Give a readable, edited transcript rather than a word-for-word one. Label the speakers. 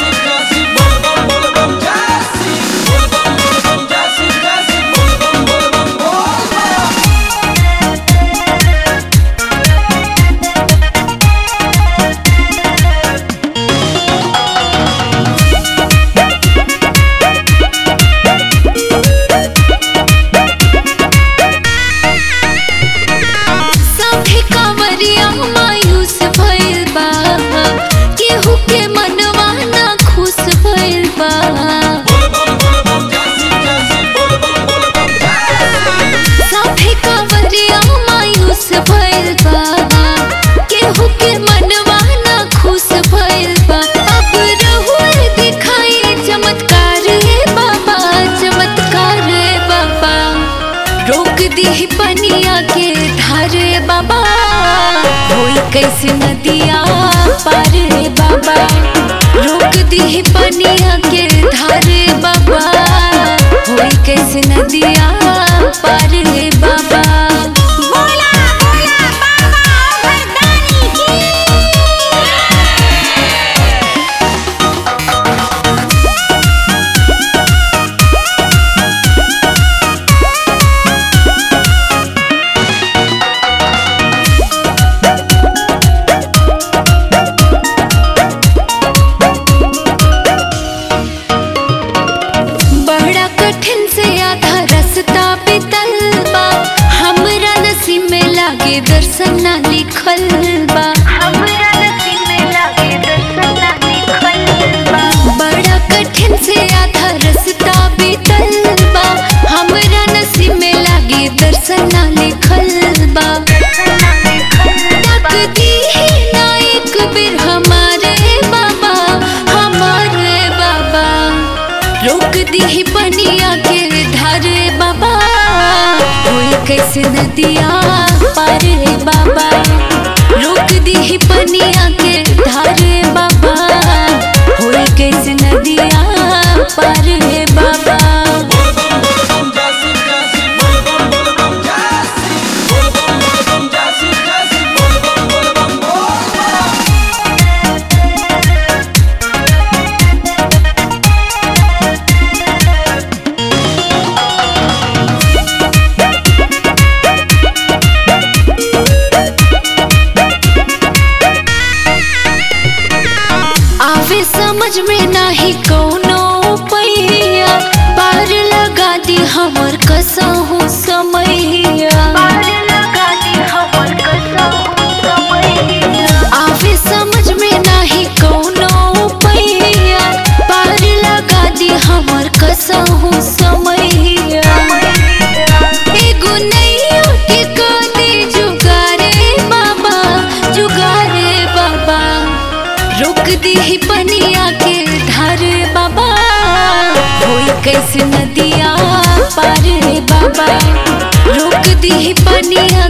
Speaker 1: दी पनिया के धारे बाबा होई कैसे नदिया पार रे बाबा। रोक दी पनिया के धारे बाबा होई कैसे नदिया पार रे बाबा। कठिन से आधा रास्ता बीतल बा हमरा नसीब में लागे दर्शन ना लिखल बा। हमरा नसीब में लागे दर्शन ना लिखल बा। बड़ा कठिन से आधा रास्ता बीतल बा हमरा नसीब में लागे दर्शन ना लिखल बा। ताकती ही ना एक बेर हमारे बाबा हमारे बाबा। रोक दी पनिया के धारे बाबा होई कैसे नदिया पार रे बाबा। रोक दी पनिया के धारे बाबा होई कैसे नदिया पार रे बाबा। आवे समझ में नाही कौनो पैया पार लगा दी हमर कसहु समैया। आवे समझ में नाही कौनो पैया पार लगा दी हमर कसहु समैया। एगो नैया के कदे जुगारे बाबा जुगारे बाबा। रोक दी पनिया के धारे बाबा होई कैसे नदिया पार रे बाबा। रोक दी पनिया